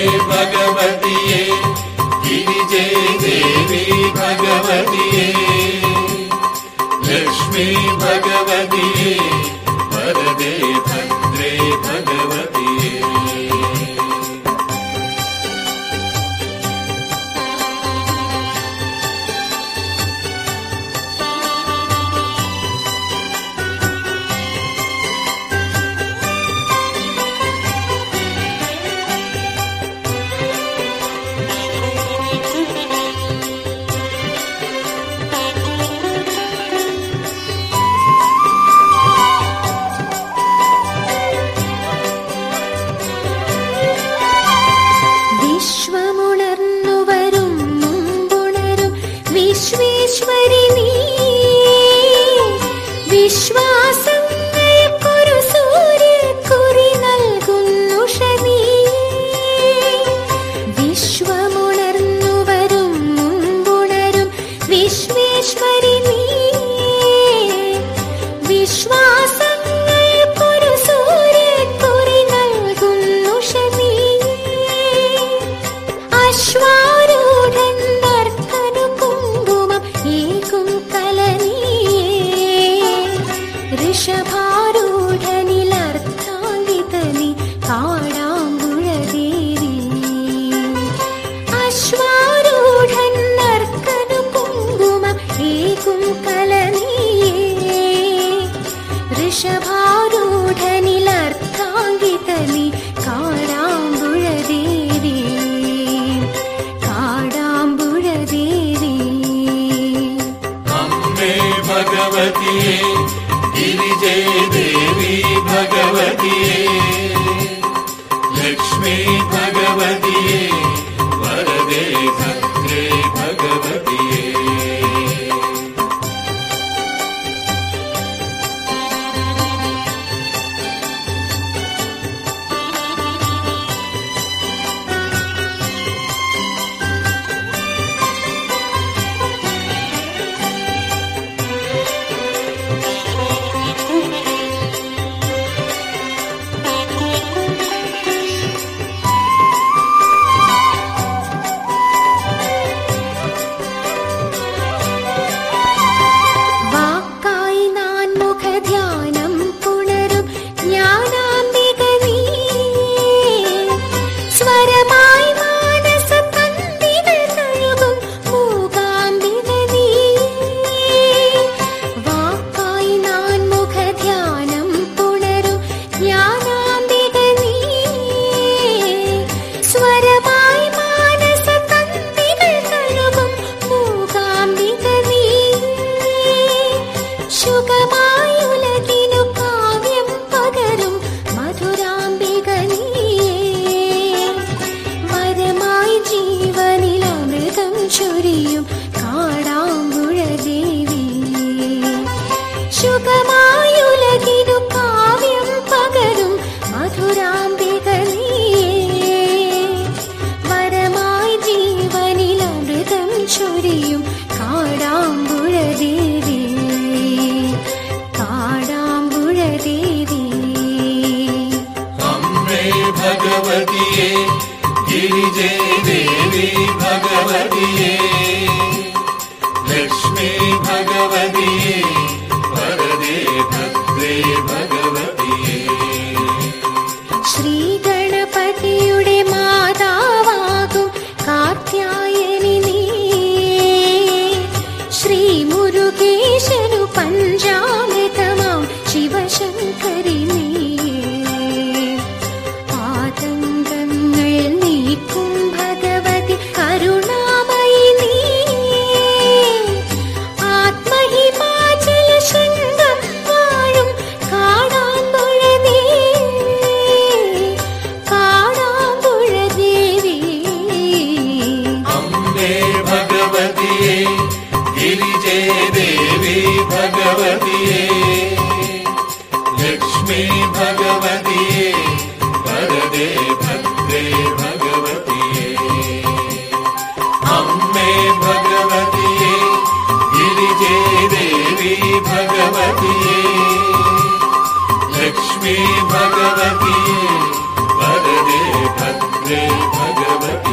ഭഗവതിയേ ഗിരിജേ ദേവി ഭഗവതിയേ ലക്ഷ്മി ഭഗവതിയേ വരദേ ഭദ്രേ ഭഗവതിയേ വിശ്വേശ്വരി നീ വിശ്വാസങ്ങൾക്കൊരു സൂര്യക്കുറി നൽകുന്നുഷനീ വിശ്വമുണർന്നു വരും മുമ്പുണരും വിശ്വേശ്വരി നീ വിശ്വാസങ്ങൾക്കൊരു സൂര്യക്കുറി നൽകുന്നുഷനീ അശ്വാരൂഢൻ ഋഷഭാരൂഢനിലർത്ഥാങ്കിതനി കാടാമ്പുഴദേവി അശ്വാരൂഢൻ നർക്കനു കുങ്കുമം ഏകും കലനീയേ ഋഷഭാരൂഢനിലർത്ഥാങ്കിതനി കാടാമ്പുഴദേവി കാടാമ്പുഴദേവി അമ്മേ ഭഗവതിയേ ഗിരിജേ ദേവി ഭഗവതിയേ ലക്ഷ്മി ഭഗവതിയേ വരദേ ഭദ്രേ ഭഗവതിയേ ശുകമായുലകിനു കാവ്യം പകരും മധുരാംബിക നീയേ വരമായി ജീവനിലമൃതം ചൊരിയും കാടാമ്പുഴദേവി ശുകമായുലകിനു കാവ്യം പകരും മധുരാംബിക നീയേ വരമായി ജീവനിലമൃതം ചൊരിയും കാടാമ്പുഴദേവി കാടാമ്പുഴദേവി അമ്മേ ഭഗവതിയേ ഗിരിജേ ദേവി ഭഗവതിയേ ലക്ഷ്മി ഭഗവതിയേ വരദേ ഭദ്രേ ഭഗവതിയേ ശ്രീഗണപതിയുടെ മാതാവാകും കാർത്യായനി നീ ശ്രീമുരുകേശനു പഞ്ചാമൃതമാം ശിവശങ്കരി നീയേ ആതങ്കങ്ങൾ നീക്കും ഭഗവതി കരുണാമയി നീയേ ആത്മഹിമാചല ശൃംഗം വാഴും കാടാമ്പുഴദേവി അമ്മേ ഭഗവതിയേ ഗിരിജേ ദേവി ഭഗവതിയേ ലക്ഷ്മി ഭഗവതിയേ വരദേ ഭദ്രേ ഭഗവതിയേ അമ്മേ ഭഗവതിയേ ഗിരിജേ ദേവി ഭഗവതിയേ ലക്ഷ്മി ഭഗവതിയേ വരദേ ഭദ്രേ ഭഗവതി